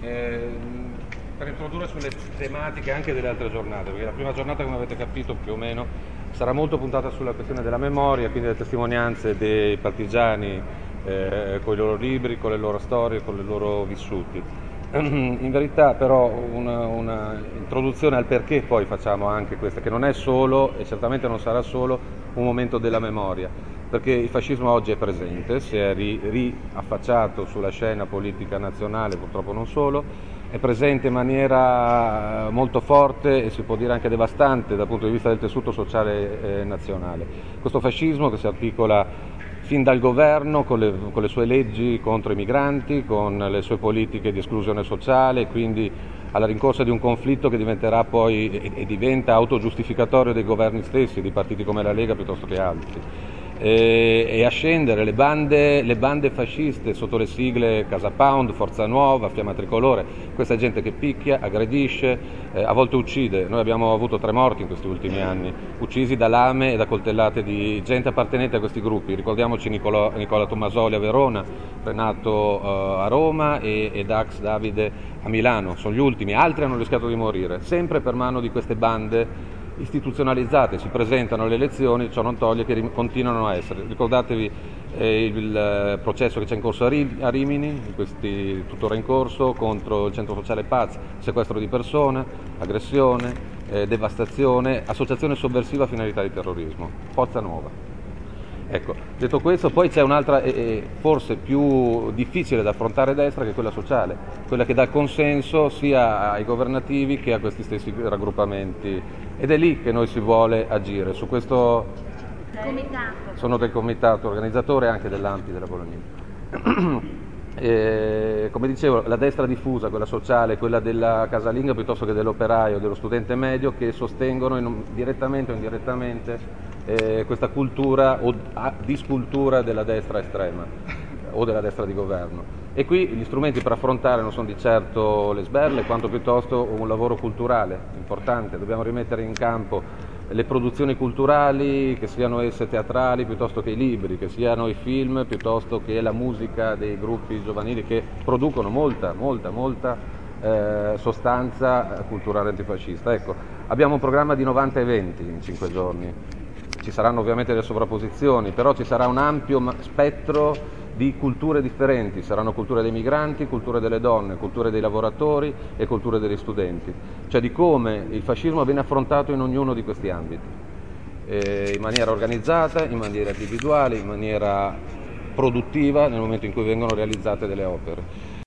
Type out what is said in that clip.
per introdurre sulle tematiche anche delle altre giornate, perché la prima giornata, come avete capito più o meno, sarà molto puntata sulla questione della memoria, quindi delle testimonianze dei partigiani con i loro libri, con le loro storie, con i loro vissuti. In verità però una introduzione al perché poi facciamo anche questa, che non è solo e certamente non sarà solo un momento della memoria, perché il fascismo oggi è presente, si è riaffacciato sulla scena politica nazionale, purtroppo non solo, è presente in maniera molto forte e si può dire anche devastante dal punto di vista del tessuto sociale nazionale. Questo fascismo che si articola fin dal governo con le sue leggi contro i migranti, con le sue politiche di esclusione sociale, quindi alla rincorsa di un conflitto che diventerà poi e diventa autogiustificatorio dei governi stessi, di partiti come la Lega piuttosto che altri. E a scendere le bande fasciste sotto le sigle Casa Pound, Forza Nuova, Fiamma Tricolore, questa gente che picchia, aggredisce, a volte uccide. Noi abbiamo avuto 3 morti in questi ultimi anni, uccisi da lame e da coltellate di gente appartenente a questi gruppi. Ricordiamoci Nicola Tommasoli a Verona, Renato a Roma e Dax Davide a Milano, sono gli ultimi, altri hanno rischiato di morire, sempre per mano di queste bande istituzionalizzate, si presentano alle elezioni, ciò non toglie che continuano a essere. Ricordatevi il processo che c'è in corso a Rimini, tuttora in corso, contro il centro sociale Paz, sequestro di persone, aggressione, devastazione, associazione sovversiva a finalità di terrorismo, Forza Nuova. Ecco, detto questo, poi c'è un'altra forse più difficile da affrontare destra, che è quella sociale, quella che dà consenso sia ai governativi che a questi stessi raggruppamenti, ed è lì che noi si vuole agire. Su questo sono del comitato organizzatore anche dell'ANPI della Bolognese. Come dicevo, la destra diffusa, quella sociale, quella della casalinga piuttosto che dell'operaio, dello studente medio, che sostengono direttamente o indirettamente questa cultura o discultura della destra estrema o della destra di governo. E qui gli strumenti per affrontare non sono di certo le sberle, quanto piuttosto un lavoro culturale importante. Dobbiamo rimettere in campo le produzioni culturali, che siano esse teatrali piuttosto che i libri, che siano i film piuttosto che la musica dei gruppi giovanili che producono molta sostanza culturale antifascista. Ecco, abbiamo un programma di 90 eventi in 5 giorni. Ci saranno ovviamente delle sovrapposizioni, però ci sarà un ampio spettro di culture differenti, saranno culture dei migranti, culture delle donne, culture dei lavoratori e culture degli studenti, cioè di come il fascismo viene affrontato in ognuno di questi ambiti, in maniera organizzata, in maniera individuale, in maniera produttiva nel momento in cui vengono realizzate delle opere.